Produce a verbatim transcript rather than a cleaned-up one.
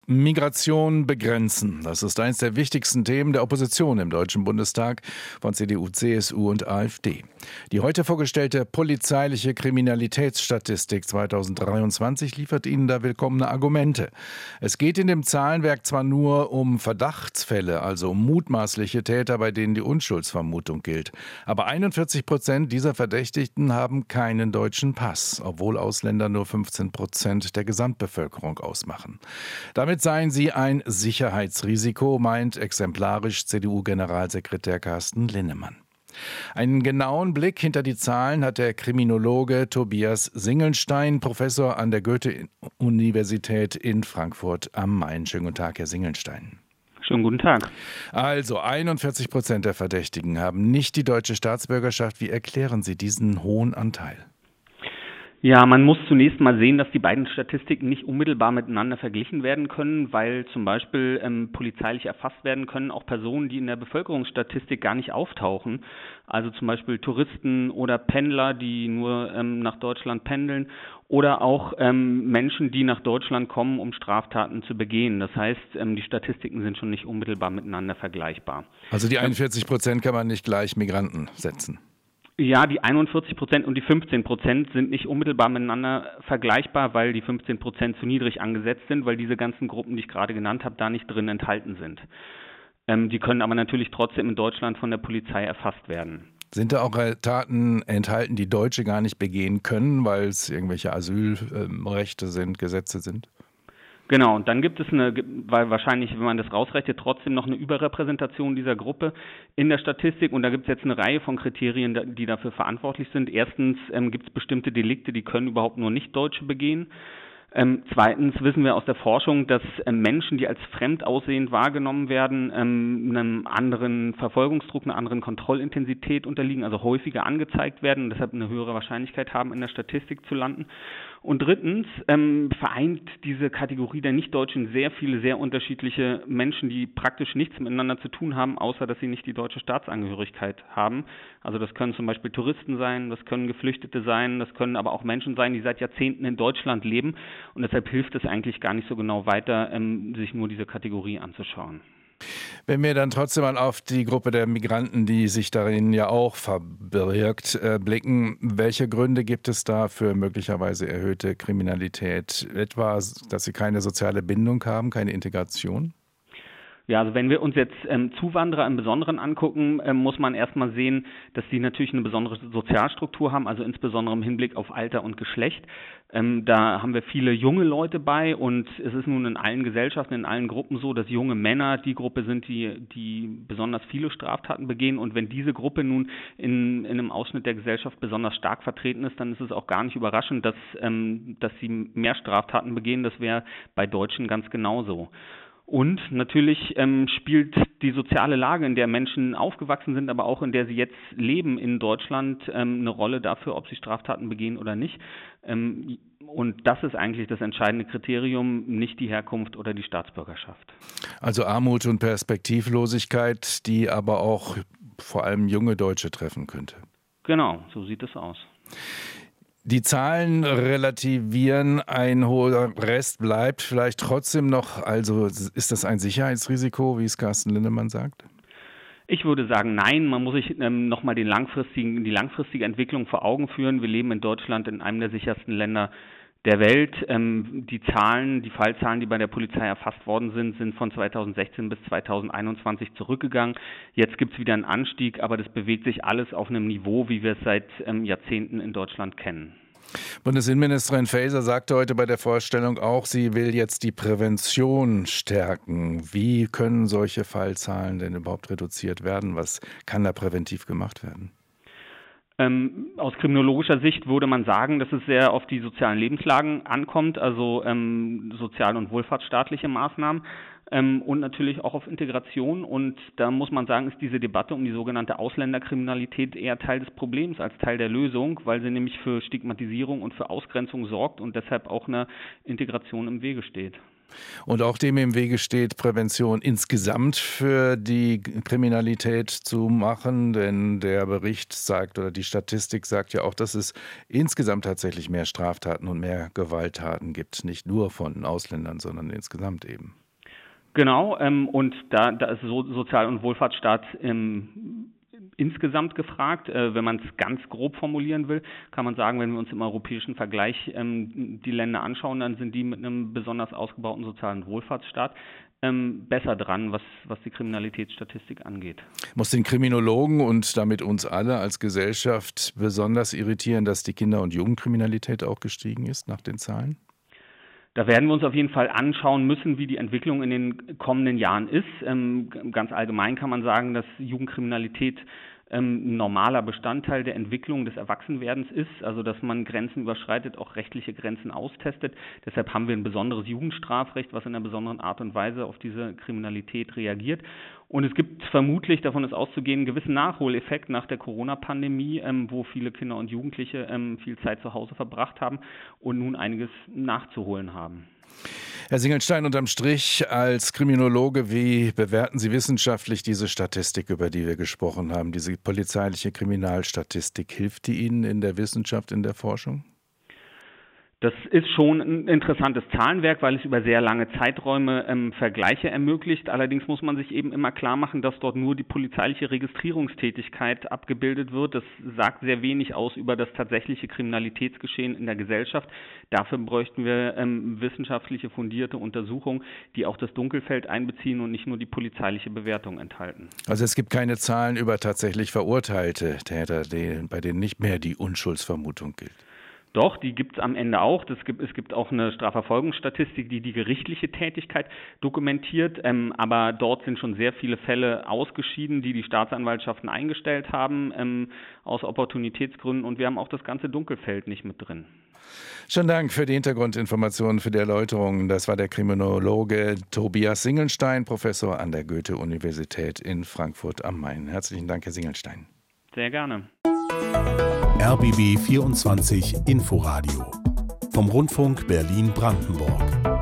Migration begrenzen. Das ist eines der wichtigsten Themen der Opposition im Deutschen Bundestag von C D U, C S U und AfD. Die heute vorgestellte polizeiliche Kriminalitätsstatistik zweitausenddreiundzwanzig liefert Ihnen da willkommene Argumente. Es geht in dem Zahlenwerk zwar nur um Verdachtsfälle, also um mutmaßliche Täter, bei denen die Unschuldsvermutung gilt. Aber einundvierzig Prozent dieser Verdächtigten haben keinen deutschen Pass, obwohl Ausländer nur fünfzehn Prozent der Gesamtbevölkerung ausmachen. Damit seien sie ein Sicherheitsrisiko, meint exemplarisch C D U-Generalsekretär Carsten Linnemann. Einen genauen Blick hinter die Zahlen hat der Kriminologe Tobias Singelnstein, Professor an der Goethe-Universität in Frankfurt am Main. Schönen guten Tag, Herr Singelnstein. Schönen guten Tag. Also einundvierzig Prozent der Verdächtigen haben nicht die deutsche Staatsbürgerschaft. Wie erklären Sie diesen hohen Anteil? Ja, man muss zunächst mal sehen, dass die beiden Statistiken nicht unmittelbar miteinander verglichen werden können, weil zum Beispiel ähm, polizeilich erfasst werden können auch Personen, die in der Bevölkerungsstatistik gar nicht auftauchen. Also zum Beispiel Touristen oder Pendler, die nur ähm, nach Deutschland pendeln, oder auch ähm, Menschen, die nach Deutschland kommen, um Straftaten zu begehen. Das heißt, ähm, die Statistiken sind schon nicht unmittelbar miteinander vergleichbar. Also die einundvierzig Prozent kann man nicht gleich Migranten setzen? Ja, die einundvierzig Prozent und die fünfzehn Prozent sind nicht unmittelbar miteinander vergleichbar, weil die fünfzehn Prozent zu niedrig angesetzt sind, weil diese ganzen Gruppen, die ich gerade genannt habe, da nicht drin enthalten sind. Ähm, die können aber natürlich trotzdem in Deutschland von der Polizei erfasst werden. Sind da auch Taten enthalten, die Deutsche gar nicht begehen können, weil es irgendwelche Asylrechte sind, Gesetze sind? Genau, und dann gibt es eine, weil wahrscheinlich, wenn man das rausrechnet, trotzdem noch eine Überrepräsentation dieser Gruppe in der Statistik. Und da gibt es jetzt eine Reihe von Kriterien, die dafür verantwortlich sind. Erstens ähm, gibt es bestimmte Delikte, die können überhaupt nur Nicht-Deutsche begehen. Ähm, zweitens wissen wir aus der Forschung, dass ähm, Menschen, die als fremd aussehend wahrgenommen werden, ähm, einem anderen Verfolgungsdruck, einer anderen Kontrollintensität unterliegen, also häufiger angezeigt werden und deshalb eine höhere Wahrscheinlichkeit haben, in der Statistik zu landen. Und drittens ähm, vereint diese Kategorie der Nichtdeutschen sehr viele, sehr unterschiedliche Menschen, die praktisch nichts miteinander zu tun haben, außer dass sie nicht die deutsche Staatsangehörigkeit haben. Also das können zum Beispiel Touristen sein, das können Geflüchtete sein, das können aber auch Menschen sein, die seit Jahrzehnten in Deutschland leben. Und deshalb hilft es eigentlich gar nicht so genau weiter, ähm, sich nur diese Kategorie anzuschauen. Wenn wir dann trotzdem mal auf die Gruppe der Migranten, die sich darin ja auch verbirgt, äh, blicken, welche Gründe gibt es da für möglicherweise erhöhte Kriminalität? Etwa, dass sie keine soziale Bindung haben, keine Integration? Ja, also wenn wir uns jetzt ähm, Zuwanderer im Besonderen angucken, ähm, muss man erstmal sehen, dass sie natürlich eine besondere Sozialstruktur haben, also insbesondere im Hinblick auf Alter und Geschlecht. Ähm, da haben wir viele junge Leute bei und es ist nun in allen Gesellschaften, in allen Gruppen so, dass junge Männer die Gruppe sind, die, die besonders viele Straftaten begehen. Und wenn diese Gruppe nun in, in einem Ausschnitt der Gesellschaft besonders stark vertreten ist, dann ist es auch gar nicht überraschend, dass, ähm, dass sie mehr Straftaten begehen. Das wäre bei Deutschen ganz genauso. Und natürlich ähm, spielt die soziale Lage, in der Menschen aufgewachsen sind, aber auch in der sie jetzt leben in Deutschland, ähm, eine Rolle dafür, ob sie Straftaten begehen oder nicht. Ähm, und das ist eigentlich das entscheidende Kriterium, nicht die Herkunft oder die Staatsbürgerschaft. Also Armut und Perspektivlosigkeit, die aber auch vor allem junge Deutsche treffen könnte. Genau, so sieht es aus. Die Zahlen relativieren, ein hoher Rest bleibt vielleicht trotzdem noch. Also ist das ein Sicherheitsrisiko, wie es Carsten Linnemann sagt? Ich würde sagen, nein. Man muss sich ähm, nochmal den langfristigen, die langfristige Entwicklung vor Augen führen. Wir leben in Deutschland in einem der sichersten Länder der Welt. Ähm, die Zahlen, die Fallzahlen, die bei der Polizei erfasst worden sind, sind von zweitausendsechzehn bis zweitausendeinundzwanzig zurückgegangen. Jetzt gibt es wieder einen Anstieg, aber das bewegt sich alles auf einem Niveau, wie wir es seit ähm, Jahrzehnten in Deutschland kennen. Bundesinnenministerin Faeser sagte heute bei der Vorstellung auch, sie will jetzt die Prävention stärken. Wie können solche Fallzahlen denn überhaupt reduziert werden? Was kann da präventiv gemacht werden? Ähm, aus kriminologischer Sicht würde man sagen, dass es sehr auf die sozialen Lebenslagen ankommt, also ähm, sozial- und wohlfahrtsstaatliche Maßnahmen ähm, und natürlich auch auf Integration. Und da muss man sagen, ist diese Debatte um die sogenannte Ausländerkriminalität eher Teil des Problems als Teil der Lösung, weil sie nämlich für Stigmatisierung und für Ausgrenzung sorgt und deshalb auch einer Integration im Wege steht. Und auch dem im Wege steht, Prävention insgesamt für die Kriminalität zu machen, denn der Bericht sagt oder die Statistik sagt ja auch, dass es insgesamt tatsächlich mehr Straftaten und mehr Gewalttaten gibt, nicht nur von Ausländern, sondern insgesamt eben. Genau, ähm, und da, da ist so Sozial- und Wohlfahrtsstaat ähm, insgesamt gefragt. Äh, wenn man es ganz grob formulieren will, kann man sagen, wenn wir uns im europäischen Vergleich ähm, die Länder anschauen, dann sind die mit einem besonders ausgebauten sozialen Wohlfahrtsstaat ähm, besser dran, was, was die Kriminalitätsstatistik angeht. Muss den Kriminologen und damit uns alle als Gesellschaft besonders irritieren, dass die Kinder- und Jugendkriminalität auch gestiegen ist nach den Zahlen? Da werden wir uns auf jeden Fall anschauen müssen, wie die Entwicklung in den kommenden Jahren ist. Ähm, ganz allgemein kann man sagen, dass Jugendkriminalität ähm, ein normaler Bestandteil der Entwicklung des Erwachsenwerdens ist, also dass man Grenzen überschreitet, auch rechtliche Grenzen austestet. Deshalb haben wir ein besonderes Jugendstrafrecht, was in einer besonderen Art und Weise auf diese Kriminalität reagiert. Und es gibt vermutlich, davon ist auszugehen, einen gewissen Nachholeffekt nach der Corona-Pandemie, ähm, wo viele Kinder und Jugendliche ähm, viel Zeit zu Hause verbracht haben und nun einiges nachzuholen haben. Herr Singelstein, unterm Strich als Kriminologe, wie bewerten Sie wissenschaftlich diese Statistik, über die wir gesprochen haben, diese polizeiliche Kriminalstatistik? Hilft die Ihnen in der Wissenschaft, in der Forschung? Das ist schon ein interessantes Zahlenwerk, weil es über sehr lange Zeiträume ähm, Vergleiche ermöglicht. Allerdings muss man sich eben immer klar machen, dass dort nur die polizeiliche Registrierungstätigkeit abgebildet wird. Das sagt sehr wenig aus über das tatsächliche Kriminalitätsgeschehen in der Gesellschaft. Dafür bräuchten wir ähm, wissenschaftliche fundierte Untersuchungen, die auch das Dunkelfeld einbeziehen und nicht nur die polizeiliche Bewertung enthalten. Also es gibt keine Zahlen über tatsächlich verurteilte Täter, bei denen nicht mehr die Unschuldsvermutung gilt. Doch, die gibt es am Ende auch. Das gibt, es gibt auch eine Strafverfolgungsstatistik, die die gerichtliche Tätigkeit dokumentiert. Ähm, aber dort sind schon sehr viele Fälle ausgeschieden, die die Staatsanwaltschaften eingestellt haben, ähm, aus Opportunitätsgründen. Und wir haben auch das ganze Dunkelfeld nicht mit drin. Schönen Dank für die Hintergrundinformationen, für die Erläuterungen. Das war der Kriminologe Tobias Singelstein, Professor an der Goethe-Universität in Frankfurt am Main. Herzlichen Dank, Herr Singelstein. Sehr gerne. R B B vierundzwanzig Inforadio vom Rundfunk Berlin-Brandenburg.